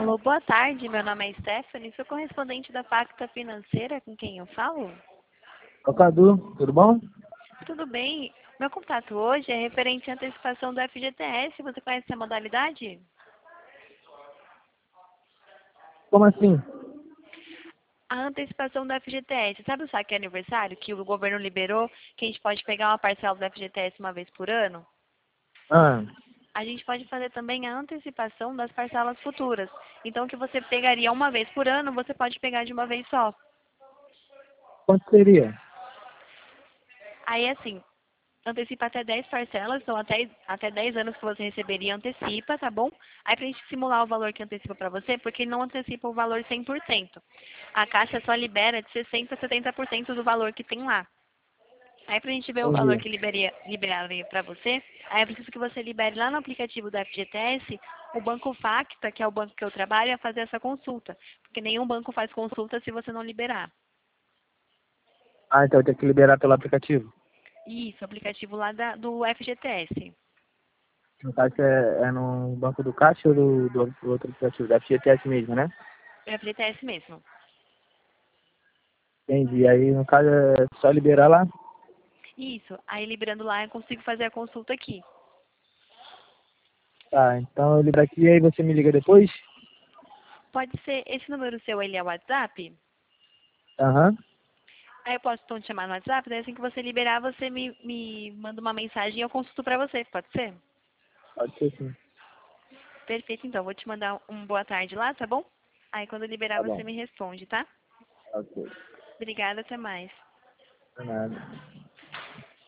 Alô, boa tarde. Meu nome é Stephanie, sou correspondente da Pacta Financeira, com quem eu falo? Ô Cadu, tudo bom? Tudo bem. Meu contato hoje é referente à antecipação do FGTS. Você conhece essa modalidade? Como assim? A antecipação do FGTS. Sabe o saque aniversário que o governo liberou, que a gente pode pegar uma parcela do FGTS uma vez por ano? Ah, A gente pode fazer também a antecipação das parcelas futuras. Então, o que você pegaria uma vez por ano, você pode pegar de uma vez só. quanto seria? Aí, assim, antecipa até 10 parcelas, então até 10 anos que você receberia, antecipa, tá bom? Aí pra gente simular o valor que antecipa pra você, porque ele não antecipa o valor 100%. A Caixa só libera de 60% a 70% do valor que tem lá. Aí pra gente ver o valor Entendi. que liberaria pra você, aí é preciso que você libere lá no aplicativo da FGTS o Banco Facta, que é o banco que eu trabalho, a fazer essa consulta. Porque nenhum banco faz consulta se você não liberar. Ah, então eu tenho que liberar pelo aplicativo. Isso, o aplicativo lá do FGTS. No caso é no banco do Caixa ou do outro aplicativo, da FGTS mesmo, né? É FGTS mesmo. Entendi. Aí no caso é só liberar lá? Isso. Aí liberando lá eu consigo fazer a consulta aqui. Tá, então eu libero aqui e aí você me liga depois? Pode ser, esse número seu, ele é o WhatsApp? Aham, Aí eu posso então te chamar no WhatsApp, daí assim que você liberar, você me manda uma mensagem e eu consulto pra você, pode ser? pode ser sim. Perfeito, então. Vou te mandar um boa tarde lá, tá bom? Aí quando eu liberar Tá você bom. me responde, tá? Ok. Obrigada, até mais. Não é nada.